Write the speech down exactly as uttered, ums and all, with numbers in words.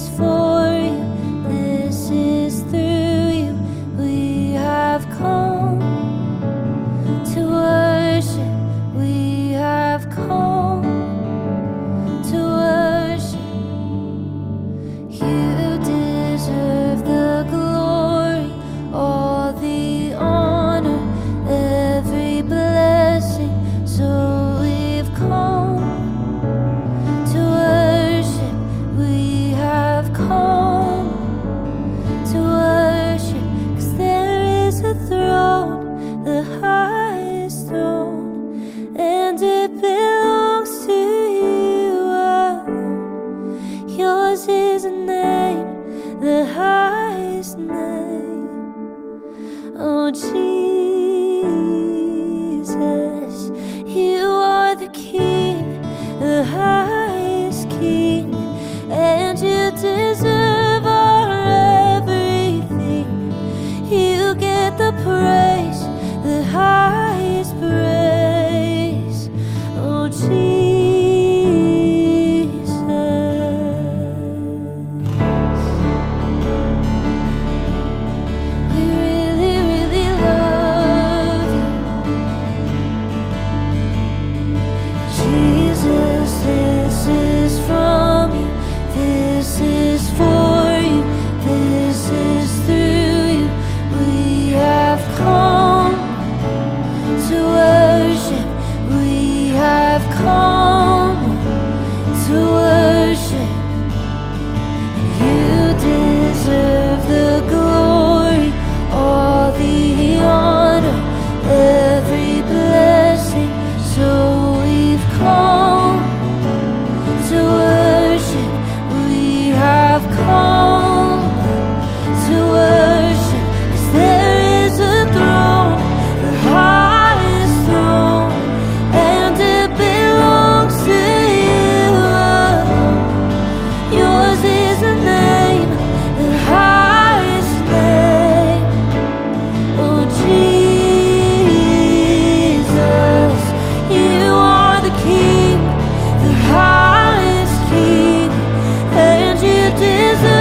is for you, this is through you. We have come to worship, we have come to worship. You deserve the glory, all the honor, every blessing. So we've come to worship, we have come to worship. 'Cause there is a throne, the highest throne, and it belongs to you alone. Yours is a name, the highest name. Oh Jesus, you are the King, the highest King, and you deserve our everything. You get the praise, the highest praise. Oh Jesus, we really, really love you. Jesus, this is from you, this is for you, this is through you. We have come to worship, we have come to worship. You deserve the glory, all the honor, every blessing. So we've come to worship, we have come to worship. 'Cause there is a throne, the highest throne, and it belongs to you alone. Yours is the name, the highest name. Oh Jesus, you are the King, the highest King, and you deserve